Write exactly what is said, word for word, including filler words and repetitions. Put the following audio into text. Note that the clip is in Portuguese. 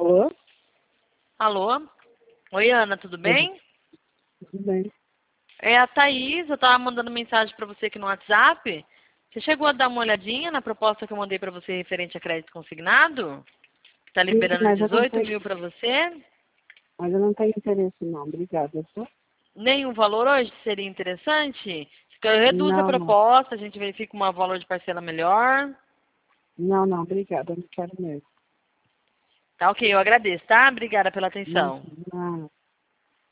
Alô? Alô? Oi, Ana, tudo bem? Tudo bem. É a Thaís, eu estava mandando mensagem para você aqui no WhatsApp. Você chegou a dar uma olhadinha na proposta que eu mandei para você referente a crédito consignado? Está Sim, liberando mas eu não dezoito tenho, mil para você? mas eu não tenho interesse não, obrigada. Só? Nenhum valor hoje seria interessante? Reduz a Não, não. proposta, a gente verifica um valor de parcela melhor. Não, não, obrigada, eu não quero mesmo. Tá ok, eu agradeço, tá? Obrigada pela Não, atenção. não.